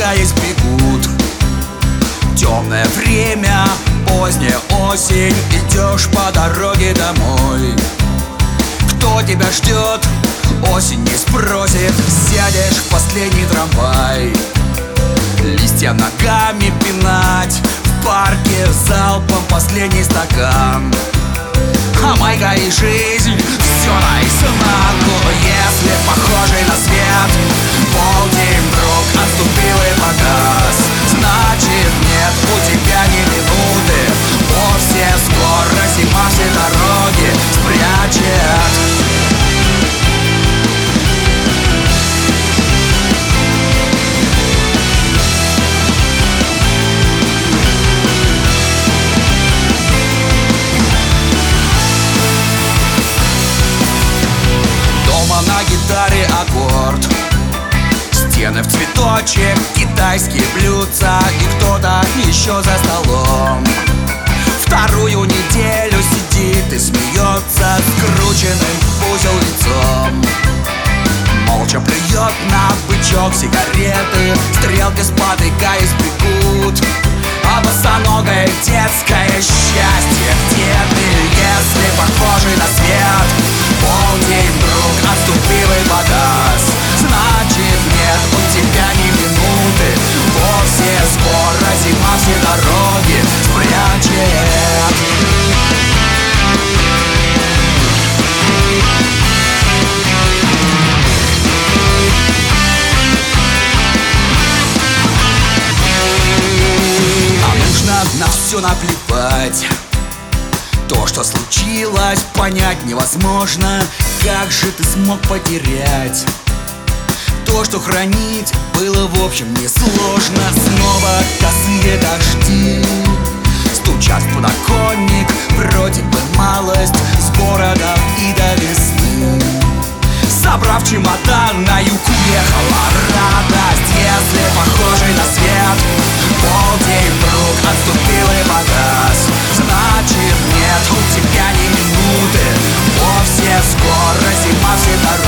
спотыкаясь, бегут. Темное время, поздняя осень, идешь по дороге домой. Кто тебя ждет, осень не спросит, сядешь в последний трамвай. Листья ногами пинать, в парке залпом последний стакан. А майка и жизнь все наизнанку. Если похожий на свет полдень вдруг отступил и погас, значит нет у тебя ни минуты. Вовсе скоро зима все дороги спрячет. На гитаре аккорд, стены в цветочек, китайские блюдца и кто-то еще за столом. Вторую неделю сидит и смеется скрученным в узел лицом. Молча плюет на бычок сигареты, стрелки спотыкаясь бегут. А босоногое детское счастье где ты, если похожий на свет полдень вдруг отступил и погас, значит нет у тебя ни минуты. Вовсе скоро зима все дороги спрячет. На все наплевать. То, что случилось, понять невозможно. Как же ты смог потерять? То, что хранить было в общем несложно. Снова косые дожди стучат в подоконник. Вроде бы малость с городом и до весны. Собрав чемодан, на юг уехала радость. Если похожий на свет полдень вдруг отступил и погас, значит нет у тебя ни минуты. Вовсе скоро зима все дороги